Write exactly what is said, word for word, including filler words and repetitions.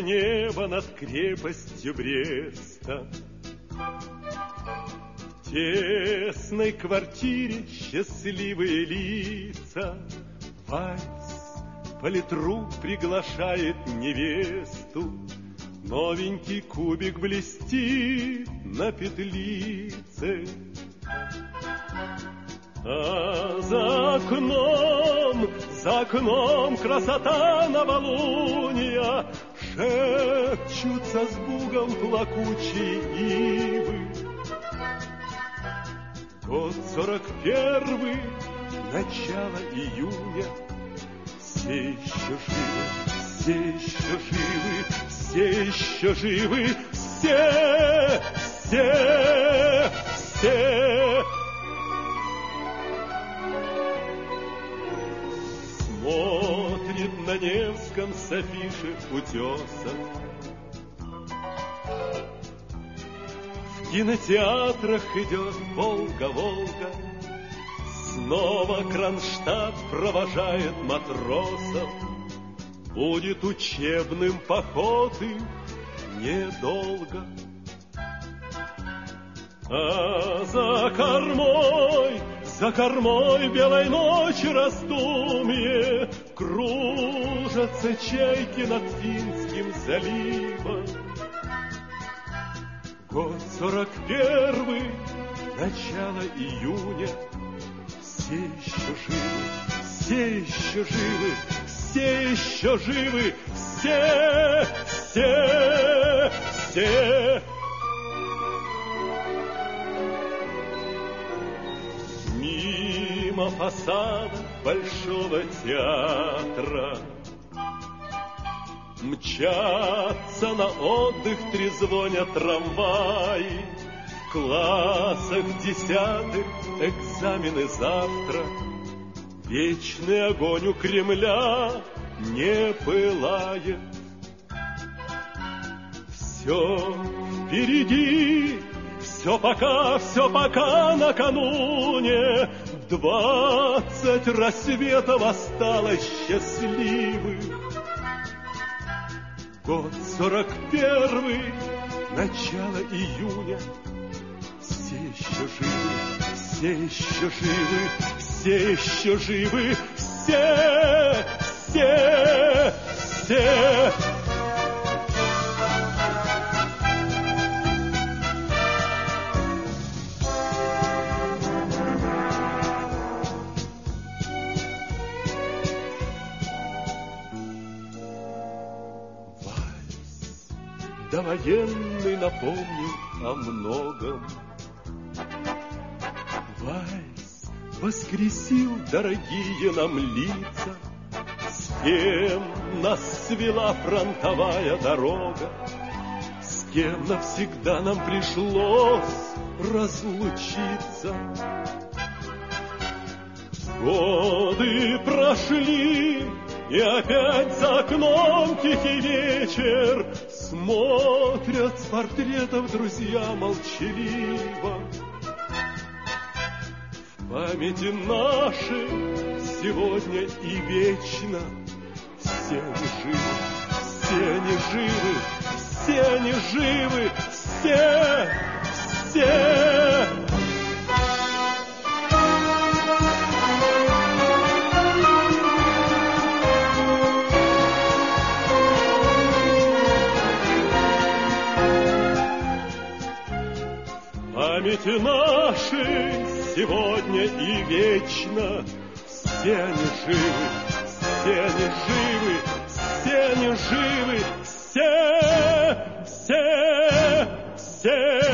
небо над крепостью Бреста. В тесной квартире счастливые лица. Вальс политрук приглашает невесту. Новенький кубик блестит на петлице. А за окном, за окном красота новолуния. Шепчутся с бугом плакучие ивы. Год сорок первый, начало июня. Все еще живы, все еще живы, все еще живы, все, все, все. Смотрит на Невском с афиши утесов. В кинотеатрах идет Волга-Волга. Снова Кронштадт провожает матросов. Будет учебным поход их недолго. А за кормой, за кормой белой ночи раздумье. Кружатся чайки над Финским заливом. Год сорок первый, начало июня. Все еще живы, все еще живы, все еще живы, все, все, все. Мимо фасада Большого театра мчатся на отдых, трезвонят трамваи. В классах десятых экзамены завтра. Вечный огонь у Кремля не пылает. Все впереди, все пока, все пока накануне. Двадцать рассветов осталось счастливых. Год сорок первый, начало июня. Все еще живы, все еще живы, все еще живы, все, все, все. Вальс довоенный напомнил о многом. Вальс воскресил дорогие нам лица. С кем нас свела фронтовая дорога, с кем навсегда нам пришлось разлучиться. Годы прошли, и опять за окном тихий вечер. Смотрят с портретов друзья молчаливо. В памяти нашей сегодня и вечно все не живы, все не живы, все не живы, все, все. В памяти нашей сегодня и вечно все не живы, все не живы, все не живы, все, все, все.